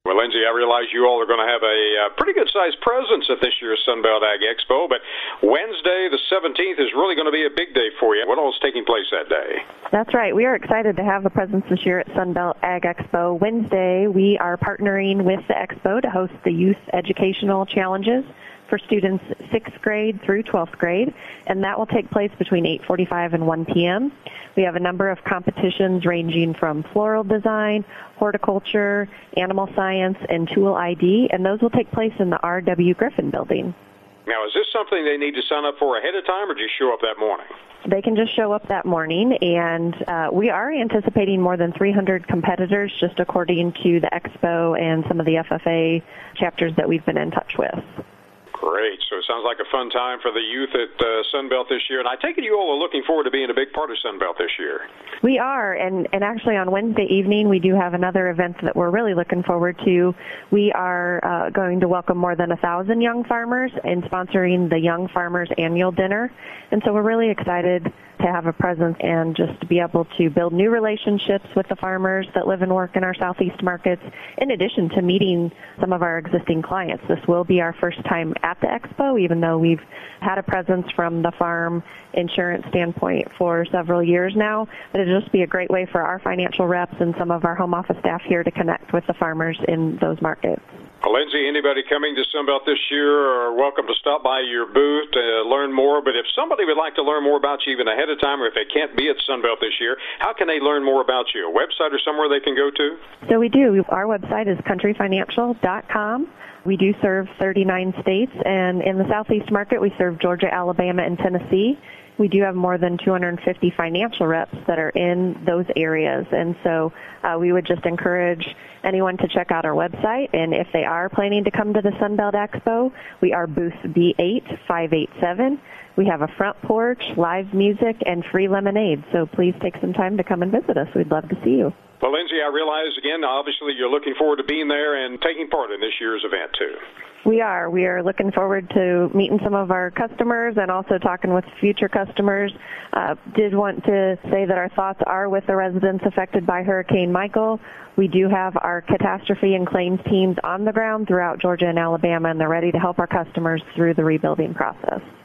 Well, Lindsay, I realize you all are going to have a pretty good-sized presence at this year's Sunbelt Ag Expo, but Wednesday, the 17th, is really going to be a big day for you. What all is taking place that day? That's right. We are excited to have a presence this year at Sunbelt Ag Expo. Wednesday, we are partnering with the Expo to host the Youth Educational Challenges for students 6th grade through 12th grade, and that will take place between 8:45 and 1 p.m. We have a number of competitions ranging from floral design, horticulture, animal science, and tool ID, and those will take place in the R.W. Griffin building. Now, is this something they need to sign up for ahead of time, or just show up that morning? They can just show up that morning, and we are anticipating more than 300 competitors, just according to the Expo and some of the FFA chapters that we've been in touch with. Great. So it sounds like a fun time for the youth at Sunbelt this year. And I take it you all are looking forward to being a big part of Sunbelt this year. We are. And actually on Wednesday evening, we do have another event that we're really looking forward to. We are going to welcome more than 1,000 young farmers and sponsoring the Young Farmers Annual Dinner. And so we're really excited to have a presence and just to be able to build new relationships with the farmers that live and work in our Southeast markets, in addition to meeting some of our existing clients. This will be our first time at the Expo, even though we've had a presence from the farm insurance standpoint for several years now. But it'll just be a great way for our financial reps and some of our home office staff here to connect with the farmers in those markets. Well, Lindsay, anybody coming to Sunbelt this year are welcome to stop by your booth to learn more. But if somebody would like to learn more about you even ahead of time, or if they can't be at Sunbelt this year, how can they learn more about you? A website or somewhere they can go to? So we do. Our website is countryfinancial.com. We do serve 39 states, and in the Southeast market, we serve Georgia, Alabama, and Tennessee. We do have more than 250 financial reps that are in those areas, and so we would just encourage anyone to check out our website. And if they are planning to come to the Sunbelt Expo, we are booth B8587. We have a front porch, live music, and free lemonade, so please take some time to come and visit us. We'd love to see you. Well, Lindsay, I realize, again, obviously you're looking forward to being there and taking part in this year's event, too. We are. We are looking forward to meeting some of our customers and also talking with future customers. Did want to say that our thoughts are with the residents affected by Hurricane Michael. We do have our catastrophe and claims teams on the ground throughout Georgia and Alabama, and they're ready to help our customers through the rebuilding process.